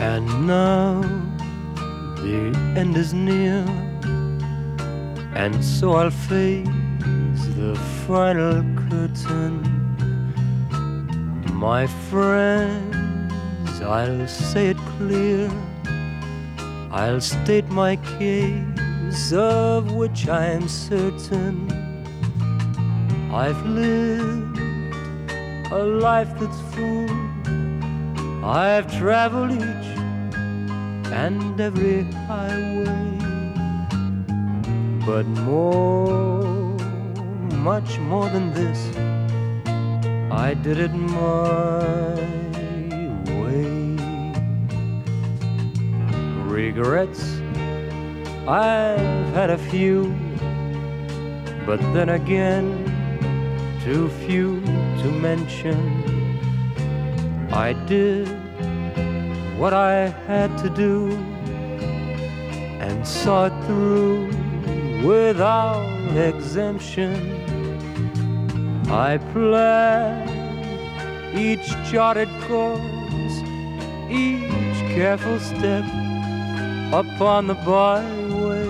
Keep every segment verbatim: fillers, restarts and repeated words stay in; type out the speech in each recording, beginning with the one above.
And now the end is near, and so I'll face the final curtain. My friends, I'll say it clear, I'll state my case, of which I am certain. I've lived a life that's full, I've traveled each and every highway, but more, much more than this, I did it my way. Regrets, I've had a few, but then again, too few to mention. I did what I had to do and saw it through without exemption. I planned each charted course, each careful step upon the byway,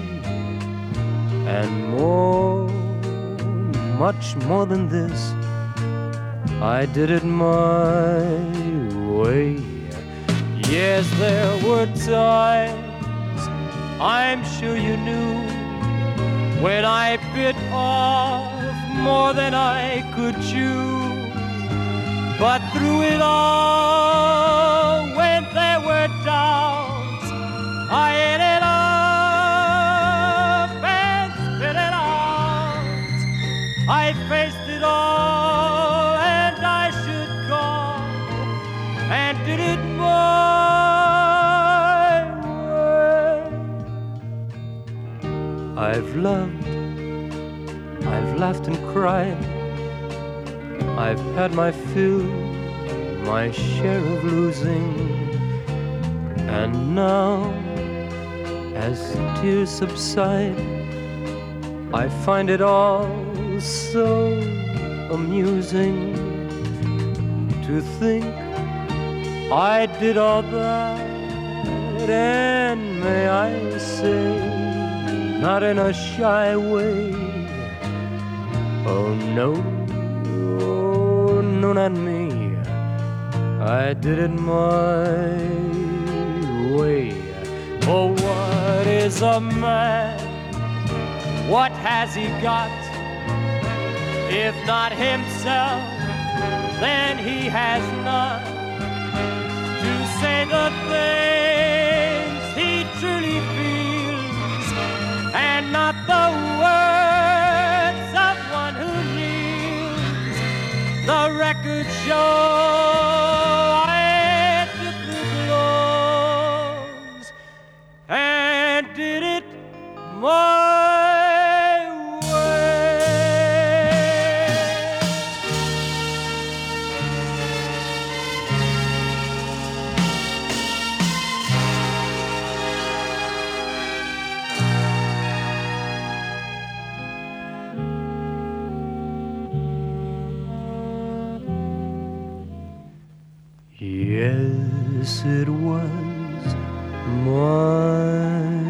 and more, much more than this, I did it my way. Yes, there were times, I'm sure you knew, when I bit off more than I could chew. But through it all, when there were doubts, I ate it up and spit it out. I faced it all, and I should go, and did it my way. I've loved, I've laughed and cried, I've had my fill, my share of losing, and now, as tears subside, I find it all so amusing to think I did all that, and may I say, not in a shy way, oh no, oh no, not me, I did it my way. Oh, what is a man? What has he got? If not himself, then he has none to say the things he truly feels, and not the words of one who kneels. The record shows I took the blows and did it my Yes, it was my